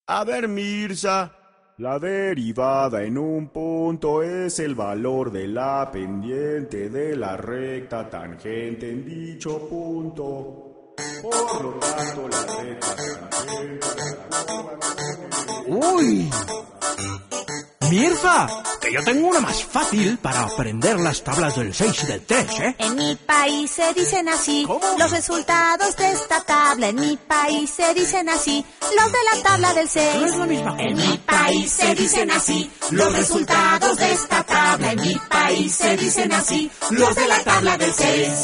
A ver, Mirza, la derivada en un punto es el valor de la pendiente de la recta tangente en dicho punto. Por lo tanto, la recta tangente ¡Uy! Mirza, que yo tengo una más fácil para aprender las tablas del 6 y del 3, ¿eh? En mi país se dicen así. ¿Cómo? Los resultados de esta tabla. En mi país se dicen así. Los de la tabla del 6. No es la misma cosa. En mi país se dicen así. Los resultados de esta tabla. En mi país se dicen así. Los de la tabla del 6.